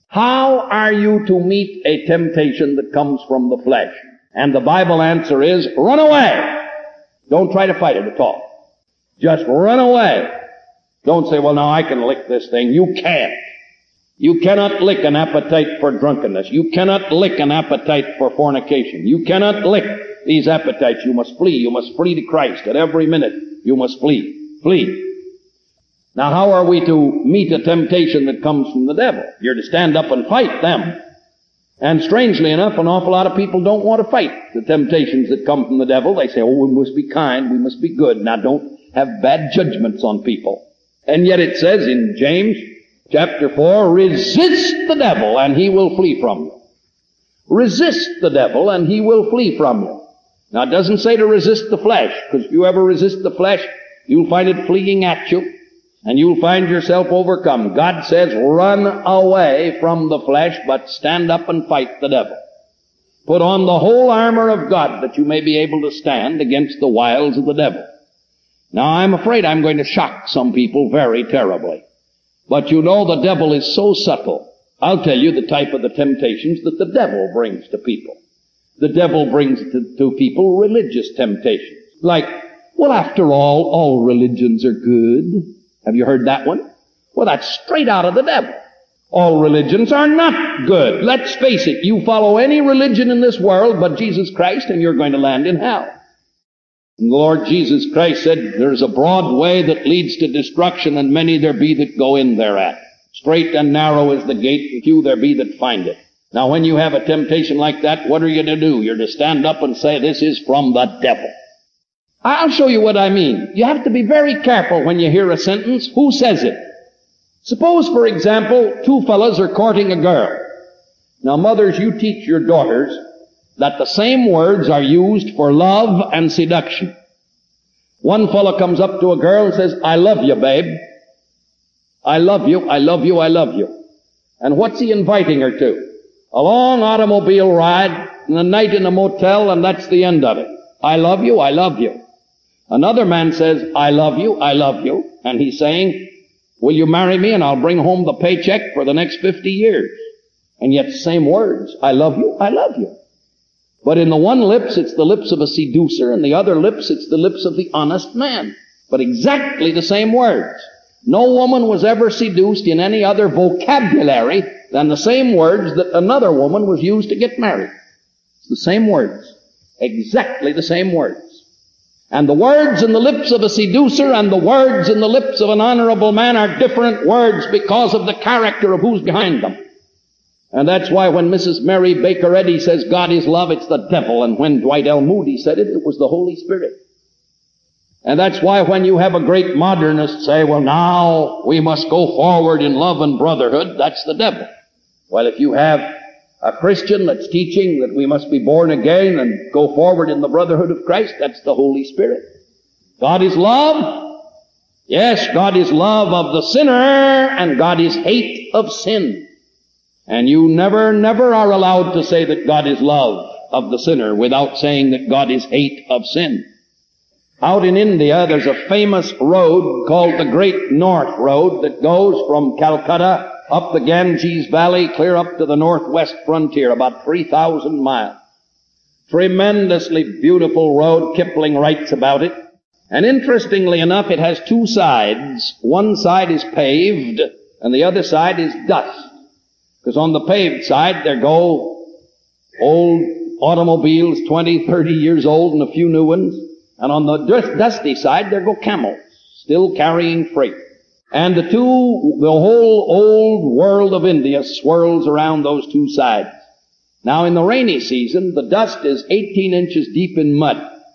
How are you to meet a temptation that comes from the flesh? And the Bible answer is, run away. Don't try to fight it at all. Just run away. Don't say, well, now I can lick this thing. You can't. You cannot lick an appetite for drunkenness. You cannot lick an appetite for fornication. You cannot lick these appetites. You must flee. You must flee to Christ. At every minute, you must flee. Flee. Now, how are we to meet a temptation that comes from the devil? You're to stand up and fight them. And strangely enough, an awful lot of people don't want to fight the temptations that come from the devil. They say, oh, we must be kind, we must be good. Now, don't have bad judgments on people. And yet it says in James chapter 4, resist the devil and he will flee from you. Resist the devil and he will flee from you. Now, it doesn't say to resist the flesh, because if you ever resist the flesh, you'll find it fleeing at you. And you'll find yourself overcome. God says, run away from the flesh, but stand up and fight the devil. Put on the whole armor of God that you may be able to stand against the wiles of the devil. Now, I'm afraid I'm going to shock some people very terribly. But you know the devil is so subtle. I'll tell you the type of the temptations that the devil brings to people. The devil brings to people religious temptations. Like, well, after all religions are good. Have you heard that one? Well, that's straight out of the devil. All religions are not good. Let's face it, you follow any religion in this world but Jesus Christ and you're going to land in hell. And the Lord Jesus Christ said, there's a broad way that leads to destruction and many there be that go in thereat. Straight and narrow is the gate, and few there be that find it. Now when you have a temptation like that, what are you to do? You're to stand up and say, this is from the devil. I'll show you what I mean. You have to be very careful when you hear a sentence. Who says it? Suppose, for example, two fellows are courting a girl. Now, mothers, you teach your daughters that the same words are used for love and seduction. One fellow comes up to a girl and says, I love you, babe. I love you, I love you, I love you. And what's he inviting her to? A long automobile ride and a night in a motel, and that's the end of it. I love you, I love you. Another man says, I love you, and he's saying, will you marry me and I'll bring home the paycheck for the next 50 years? And yet same words, I love you, I love you. But in the one lips, it's the lips of a seducer, and the other lips, it's the lips of the honest man. But exactly the same words. No woman was ever seduced in any other vocabulary than the same words that another woman was used to get married. It's the same words. Exactly the same words. And the words in the lips of a seducer and the words in the lips of an honorable man are different words because of the character of who's behind them. And that's why when Mrs. Mary Baker Eddy says God is love, it's the devil. And when Dwight L. Moody said it, it was the Holy Spirit. And that's why when you have a great modernist say, well, now we must go forward in love and brotherhood, that's the devil. Well, if you have a Christian that's teaching that we must be born again and go forward in the brotherhood of Christ, that's the Holy Spirit. God is love. Yes, God is love of the sinner, and God is hate of sin. And you never are allowed to say that God is love of the sinner without saying that God is hate of sin. Out in India, there's a famous road called the Great North Road that goes from Calcutta up the Ganges Valley, clear up to the northwest frontier, about 3,000 miles. Tremendously beautiful road. Kipling writes about it. And interestingly enough, it has two sides. One side is paved, and the other side is dust. Because on the paved side, there go old automobiles, 20, 30 years old, and a few new ones. And on the dusty side, there go camels, still carrying freight. And the whole old world of India swirls around those two sides. Now in the rainy season, the dust is 18 inches deep in mud.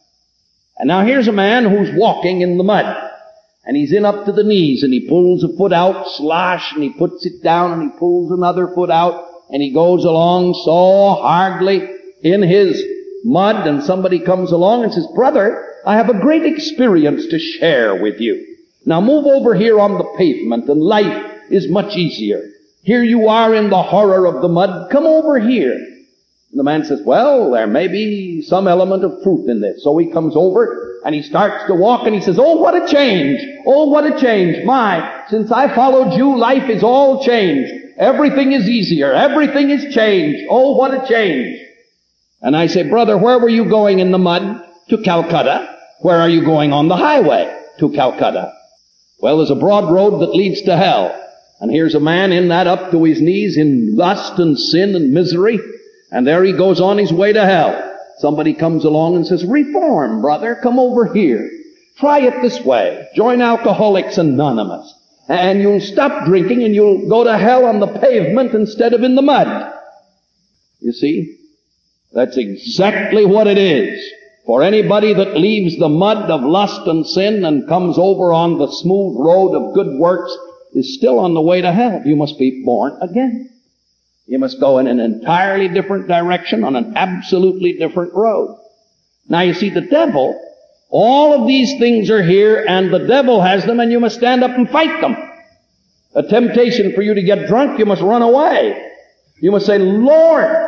And now here's a man who's walking in the mud. And he's in up to the knees, and he pulls a foot out, slosh, and he puts it down, and he pulls another foot out, and he goes along so hardly in his mud, and somebody comes along and says, brother, I have a great experience to share with you. Now move over here on the pavement, and life is much easier. Here you are in the horror of the mud. Come over here. And the man says, well, there may be some element of truth in this. So he comes over, and he starts to walk, and he says, oh, what a change. Oh, what a change. My, since I followed you, life is all changed. Everything is easier. Everything is changed. Oh, what a change. And I say, brother, where were you going in the mud? To Calcutta. Where are you going on the highway? To Calcutta. Well, there's a broad road that leads to hell. And here's a man in that up to his knees in lust and sin and misery. And there he goes on his way to hell. Somebody comes along and says, reform, brother, come over here. Try it this way. Join Alcoholics Anonymous. And you'll stop drinking and you'll go to hell on the pavement instead of in the mud. You see? That's exactly what it is. For anybody that leaves the mud of lust and sin and comes over on the smooth road of good works is still on the way to hell. You must be born again. You must go in an entirely different direction on an absolutely different road. Now you see, the devil, all of these things are here and the devil has them and you must stand up and fight them. A temptation for you to get drunk, you must run away. You must say, Lord,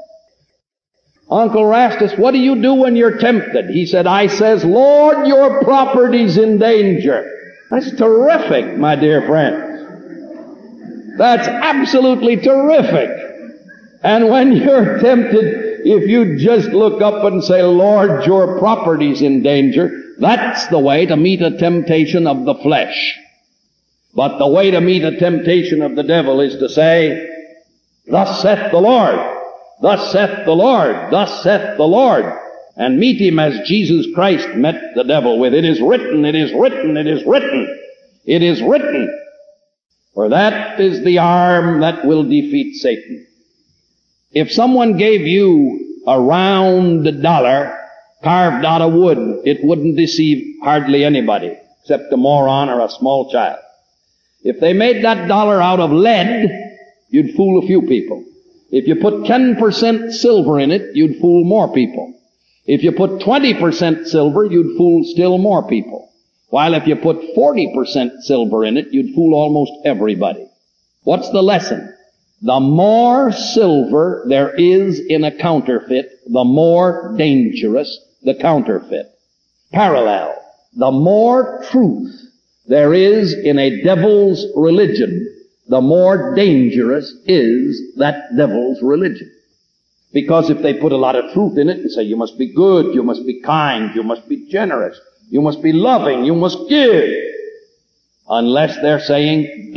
Uncle Rastus, what do you do when you're tempted? He said, I says, Lord, your property's in danger. That's terrific, my dear friends. That's absolutely terrific. And when you're tempted, if you just look up and say, Lord, your property's in danger, that's the way to meet a temptation of the flesh. But the way to meet a temptation of the devil is to say, thus saith the Lord. Thus saith the Lord, thus saith the Lord, and meet him as Jesus Christ met the devil with, it is written, it is written, it is written, it is written. For that is the arm that will defeat Satan. If someone gave you a round dollar carved out of wood, it wouldn't deceive hardly anybody, except a moron or a small child. If they made that dollar out of lead, you'd fool a few people. If you put 10% silver in it, you'd fool more people. If you put 20% silver, you'd fool still more people. While if you put 40% silver in it, you'd fool almost everybody. What's the lesson? The more silver there is in a counterfeit, the more dangerous the counterfeit. Parallel. The more truth there is in a devil's religion, the more dangerous is that devil's religion. Because if they put a lot of truth in it and say, you must be good, you must be kind, you must be generous, you must be loving, you must give. Unless they're saying,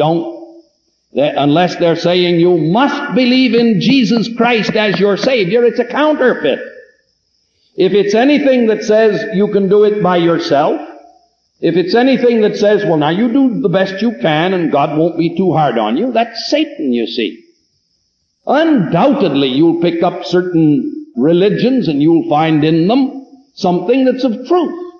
unless they're saying you must believe in Jesus Christ as your Savior, it's a counterfeit. If it's anything that says you can do it by yourself, if it's anything that says, well, now you do the best you can and God won't be too hard on you, that's Satan, you see. Undoubtedly, you'll pick up certain religions and you'll find in them something that's of truth.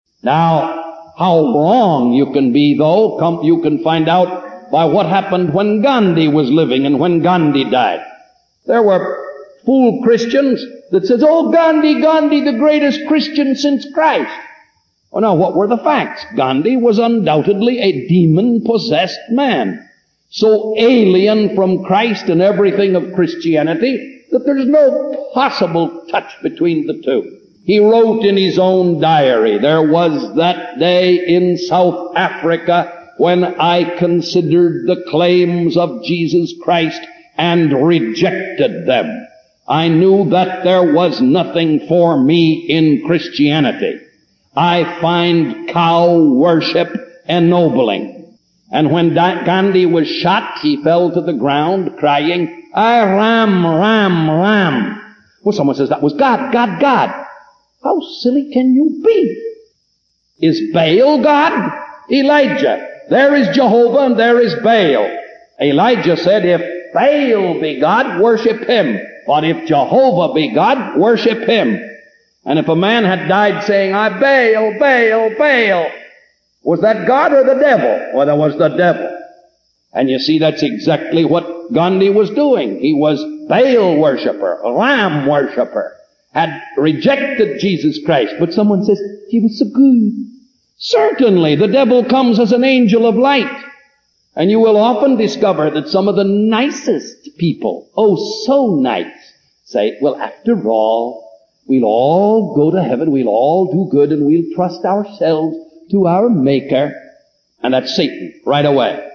Now, how wrong you can be, though, you can find out by what happened when Gandhi was living and when Gandhi died. There were fool Christians that says, oh, Gandhi, the greatest Christian since Christ. Oh, now, what were the facts? Gandhi was undoubtedly a demon-possessed man, so alien from Christ and everything of Christianity that there's no possible touch between the two. He wrote in his own diary, there was that day in South Africa when I considered the claims of Jesus Christ and rejected them. I knew that there was nothing for me in Christianity. I find cow worship ennobling. And when Gandhi was shot, he fell to the ground crying, Ram, Ram, Ram. Well, someone says that was God, God, God. How silly can you be? Is Baal God? Elijah. There is Jehovah and there is Baal. Elijah said, if Baal be God, worship him. But if Jehovah be God, worship him. And if a man had died saying, I Baal, Baal, Baal, was that God or the devil? Well, that was the devil. And you see, that's exactly what Gandhi was doing. He was Baal worshiper, Ram worshiper, had rejected Jesus Christ. But someone says, he was so good. Certainly, the devil comes as an angel of light. And you will often discover that some of the nicest people, oh, so nice, say, well, after all, we'll all go to heaven, we'll all do good, and we'll trust ourselves to our Maker. And that's Satan right away.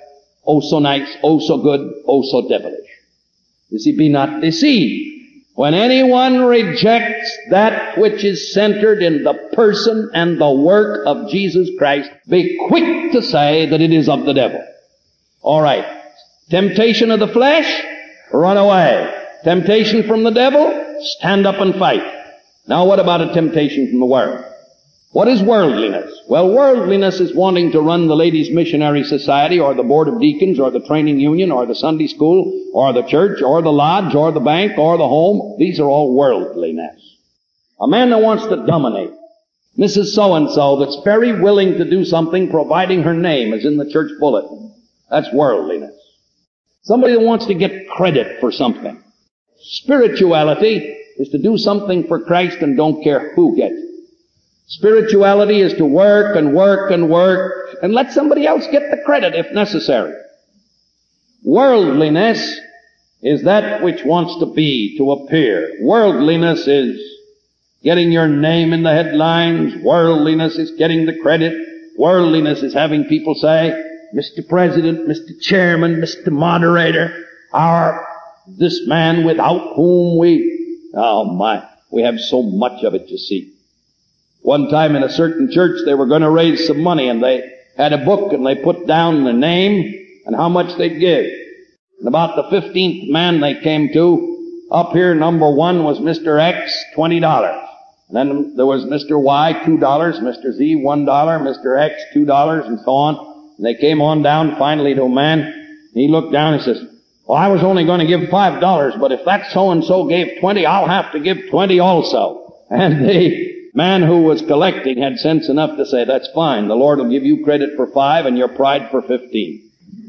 Oh so nice, oh so good, oh so devilish. You see, be not deceived. When anyone rejects that which is centered in the person and the work of Jesus Christ, be quick to say that it is of the devil. All right. Temptation of the flesh, run away. Temptation from the devil, stand up and fight. Now what about a temptation from the world? What is worldliness? Well, worldliness is wanting to run the Ladies' Missionary Society or the Board of Deacons or the Training Union or the Sunday School or the church or the lodge or the bank or the home. These are all worldliness. A man that wants to dominate. Mrs. So-and-so that's very willing to do something providing her name is in the church bulletin. That's worldliness. Somebody that wants to get credit for something. Spirituality is to do something for Christ and don't care who gets it. Spirituality is to work and work and work and let somebody else get the credit if necessary. Worldliness is that which wants to be, to appear. Worldliness is getting your name in the headlines. Worldliness is getting the credit. Worldliness is having people say, Mr. President, Mr. Chairman, Mr. Moderator, this man without whom we have so much of it, you see. One time in a certain church, they were going to raise some money, and they had a book, and they put down the name and how much they'd give. And about the 15th man they came to, up here, number 1 was Mr. X, $20. And then there was Mr. Y, $2, Mr. Z, $1, Mr. X, $2, and so on. And they came on down finally to a man. He looked down and says, well, I was only going to give $5, but if that so-and-so gave 20, I'll have to give 20 also. And the man who was collecting had sense enough to say, that's fine. The Lord will give you credit for 5 and your pride for 15.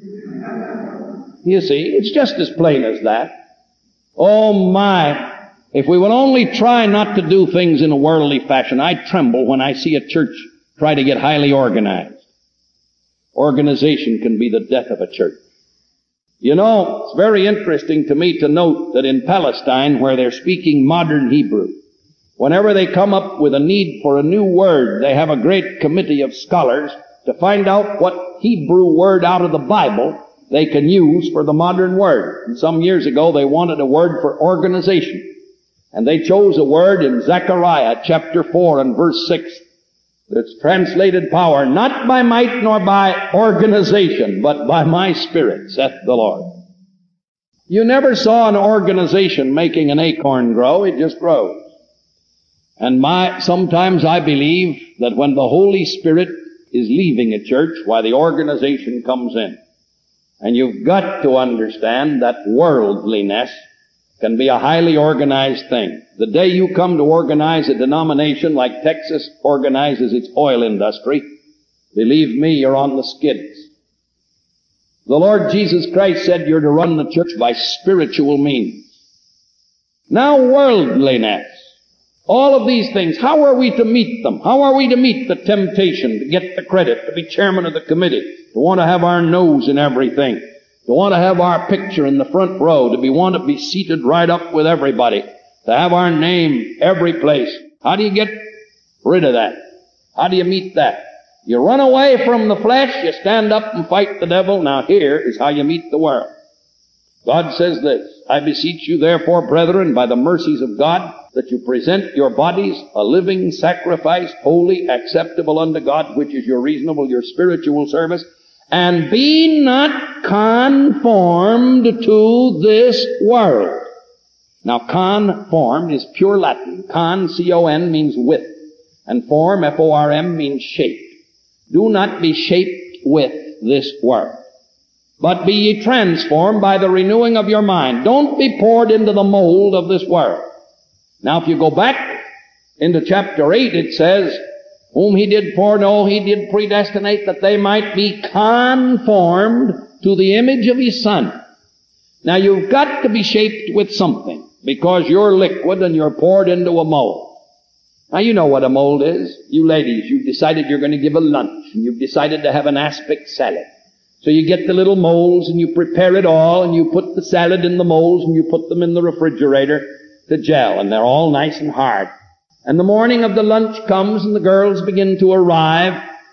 You see, it's just as plain as that. Oh my, if we would only try not to do things in a worldly fashion. I tremble when I see a church try to get highly organized. Organization can be the death of a church. You know, it's very interesting to me to note that in Palestine, where they're speaking modern Hebrew, whenever they come up with a need for a new word, they have a great committee of scholars to find out what Hebrew word out of the Bible they can use for the modern word. And some years ago, they wanted a word for organization. And they chose a word in Zechariah chapter 4 and verse 6 that's translated power, not by might nor by organization, but by my Spirit, saith the Lord. You never saw an organization making an acorn grow. It just grows. And sometimes I believe that when the Holy Spirit is leaving a church, why the organization comes in. And you've got to understand that worldliness can be a highly organized thing. The day you come to organize a denomination like Texas organizes its oil industry, believe me, you're on the skids. The Lord Jesus Christ said you're to run the church by spiritual means. Now worldliness. All of these things, how are we to meet them? How are we to meet the temptation to get the credit, to be chairman of the committee, to want to have our nose in everything, to want to have our picture in the front row, to want to be seated right up with everybody, to have our name every place? How do you get rid of that? How do you meet that? You run away from the flesh, you stand up and fight the devil. Now here is how you meet the world. God says this, I beseech you therefore, brethren, by the mercies of God, that you present your bodies a living sacrifice, holy, acceptable unto God, which is your reasonable, your spiritual service, and be not conformed to this world. Now, conformed is pure Latin. Con, C-O-N, means with. And form, F-O-R-M, means shaped. Do not be shaped with this world, but be ye transformed by the renewing of your mind. Don't be poured into the mold of this world. Now, if you go back into chapter 8, it says, whom he did foreknow, he did predestinate that they might be conformed to the image of his Son. Now, you've got to be shaped with something, because you're liquid and you're poured into a mold. Now, you know what a mold is. You ladies, you've decided you're going to give a lunch, and you've decided to have an aspic salad. So you get the little molds, and you prepare it all, and you put the salad in the molds, and you put them in the refrigerator to gel, and they're all nice and hard. And the morning of the lunch comes, and the girls begin to arrive,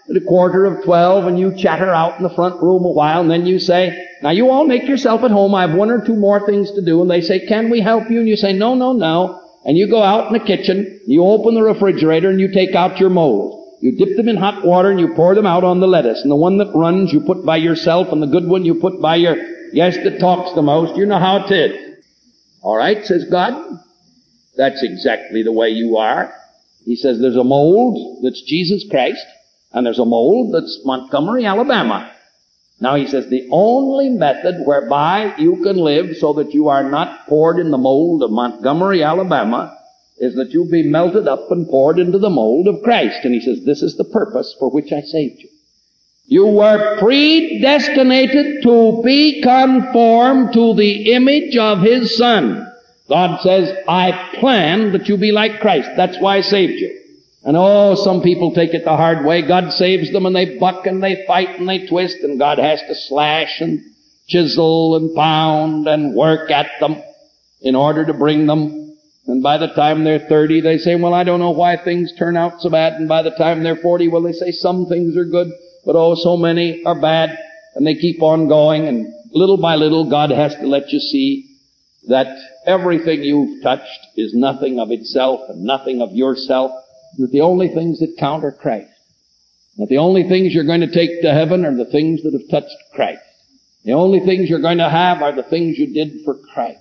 at 11:15, and you chatter out in the front room a while, and then you say, now you all make yourself at home, I have one or two more things to do, and they say, can we help you? And you say, no, no, no. And you go out in the kitchen, you open the refrigerator, and you take out your molds. You dip them in hot water, and you pour them out on the lettuce. And the one that runs, you put by yourself, and the good one you put by your, yes, that talks the most. You know how it is. All right, says God. That's exactly the way you are. He says there's a mold that's Jesus Christ, and there's a mold that's Montgomery, Alabama. Now he says the only method whereby you can live so that you are not poured in the mold of Montgomery, Alabama, is that you be melted up and poured into the mold of Christ. And he says this is the purpose for which I saved you. You were predestinated to be conformed to the image of His Son. God says, I planned that you be like Christ. That's why I saved you. And some people take it the hard way. God saves them and they buck and they fight and they twist, and God has to slash and chisel and pound and work at them in order to bring them. And by the time they're 30, they say, well, I don't know why things turn out so bad. And by the time they're 40, well, they say some things are good, but so many are bad. And they keep on going, and little by little, God has to let you see that everything you've touched is nothing of itself and nothing of yourself. That the only things that count are Christ. That the only things you're going to take to heaven are the things that have touched Christ. The only things you're going to have are the things you did for Christ.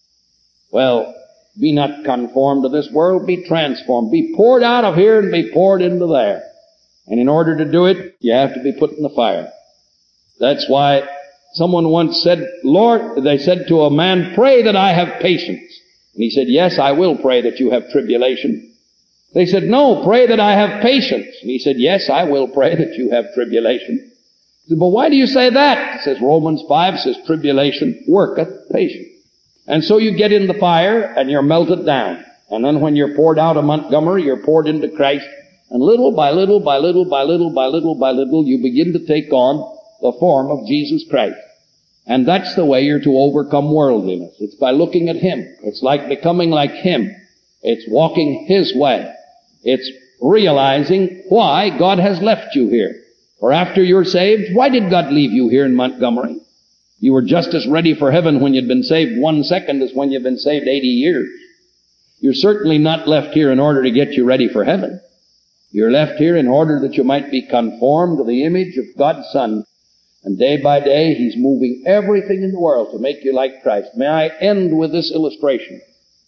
Well, be not conformed to this world, be transformed. Be poured out of here and be poured into there. And in order to do it, you have to be put in the fire. That's why someone once said, Lord, they said to a man, pray that I have patience. And he said, yes, I will pray that you have tribulation. They said, no, pray that I have patience. And he said, yes, I will pray that you have tribulation. He said, but why do you say that? He says, Romans 5 says, tribulation worketh patience. And so you get in the fire and you're melted down. And then when you're poured out of Montgomery, you're poured into Christ. And little by little, by little, by little, by little, by little, you begin to take on the form of Jesus Christ. And that's the way you're to overcome worldliness. It's by looking at Him. It's like becoming like Him. It's walking His way. It's realizing why God has left you here. For after you're saved, why did God leave you here in Montgomery? You were just as ready for heaven when you'd been saved 1 second as when you've been saved 80 years. You're certainly not left here in order to get you ready for heaven. You're left here in order that you might be conformed to the image of God's Son. And day by day, He's moving everything in the world to make you like Christ. May I end with this illustration?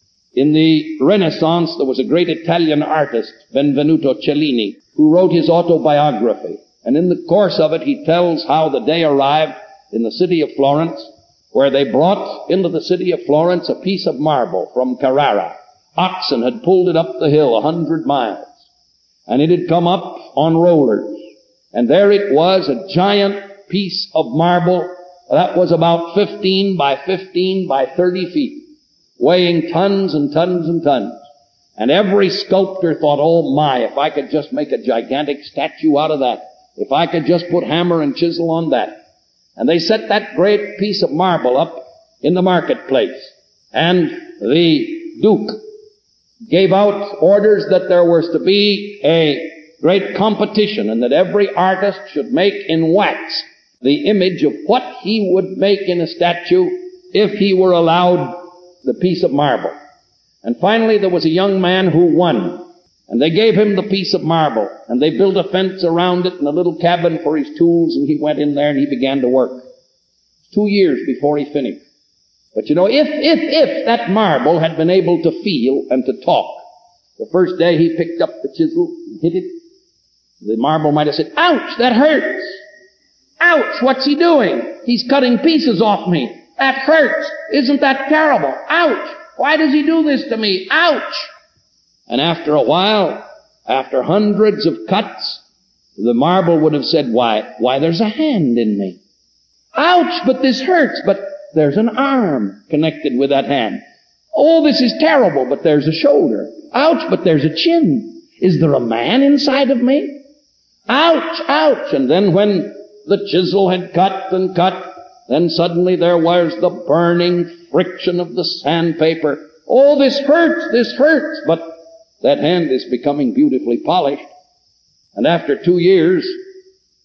In the Renaissance, there was a great Italian artist, Benvenuto Cellini, who wrote his autobiography. And in the course of it, he tells how the day arrived in the city of Florence, where they brought into the city of Florence a piece of marble from Carrara. Oxen had pulled it up the hill 100 miles. And it had come up on rollers. And there it was, a giant piece of marble that was about 15 by 15 by 30 feet. Weighing tons and tons and tons. And every sculptor thought, oh my, if I could just make a gigantic statue out of that. If I could just put hammer and chisel on that. And they set that great piece of marble up in the marketplace. And the Duke gave out orders that there was to be a great competition and that every artist should make in wax the image of what he would make in a statue if he were allowed the piece of marble. And finally there was a young man who won. And they gave him the piece of marble. And they built a fence around it and a little cabin for his tools. And he went in there and he began to work. 2 years before he finished. But you know, if that marble had been able to feel and to talk, the first day he picked up the chisel and hit it, the marble might have said, ouch, that hurts. Ouch, what's he doing? He's cutting pieces off me. That hurts. Isn't that terrible? Ouch! Why does he do this to me? Ouch! And after a while, after hundreds of cuts, the marble would have said, why, there's a hand in me. Ouch, but this hurts, but there's an arm connected with that hand. Oh, this is terrible, but there's a shoulder. Ouch, but there's a chin. Is there a man inside of me? Ouch, ouch. And then when the chisel had cut and cut, then suddenly there was the burning friction of the sandpaper. Oh, this hurts, but that hand is becoming beautifully polished. And after 2 years,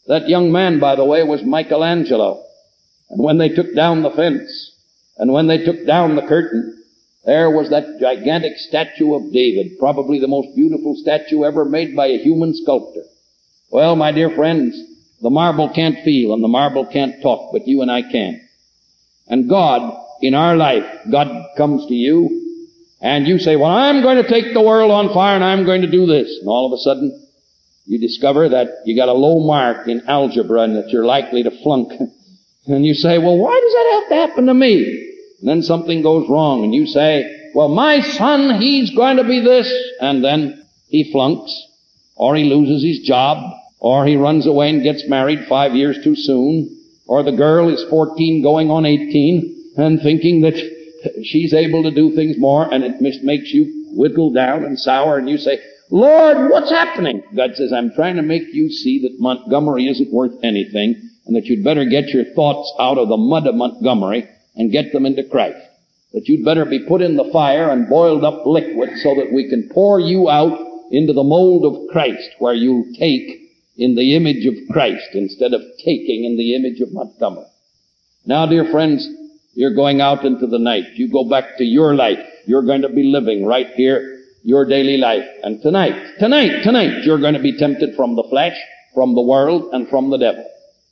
That young man, by the way, was Michelangelo. And when they took down the fence, and when they took down the curtain, there was that gigantic statue of David, probably the most beautiful statue ever made by a human sculptor. Well, my dear friends, the marble can't feel and the marble can't talk, but you and I can. And God, in our life, God comes to you, and you say, well, I'm going to take the world on fire and I'm going to do this. And all of a sudden, you discover that you got a low mark in algebra and that you're likely to flunk. And you say, well, why does that have to happen to me? And then something goes wrong and you say, well, my son, he's going to be this. And then he flunks, or he loses his job, or he runs away and gets married 5 years too soon, or the girl is 14 going on 18 and thinking that she's able to do things more, and it makes you whittle down and sour, and you say, Lord, what's happening? God says, I'm trying to make you see that Montgomery isn't worth anything, and that you'd better get your thoughts out of the mud of Montgomery and get them into Christ. That you'd better be put in the fire and boiled up liquid so that we can pour you out into the mold of Christ, where you'll take in the image of Christ instead of taking in the image of Montgomery. Now, dear friends, you're going out into the night. You go back to your life. You're going to be living right here, your daily life. And tonight, you're going to be tempted from the flesh, from the world, and from the devil.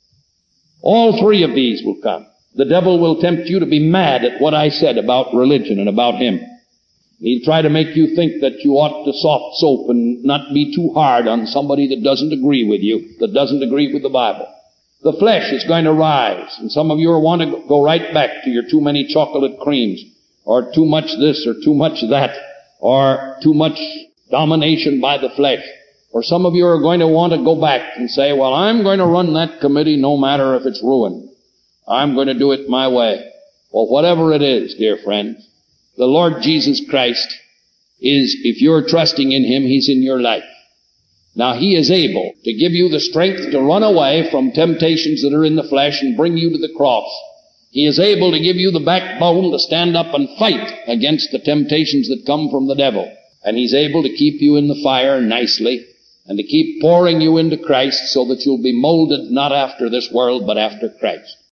All three of these will come. The devil will tempt you to be mad at what I said about religion and about him. He'll try to make you think that you ought to soft soap and not be too hard on somebody that doesn't agree with you, that doesn't agree with the Bible. The flesh is going to rise, and some of you want to go right back to your too many chocolate creams, or too much this, or too much that, or too much domination by the flesh. Or some of you are going to want to go back and say, well, I'm going to run that committee no matter if it's ruined. I'm going to do it my way. Well, whatever it is, dear friends, the Lord Jesus Christ is, if you're trusting in Him, He's in your life. Now, He is able to give you the strength to run away from temptations that are in the flesh and bring you to the cross. He is able to give you the backbone to stand up and fight against the temptations that come from the devil. And He's able to keep you in the fire nicely and to keep pouring you into Christ so that you'll be molded not after this world but after Christ.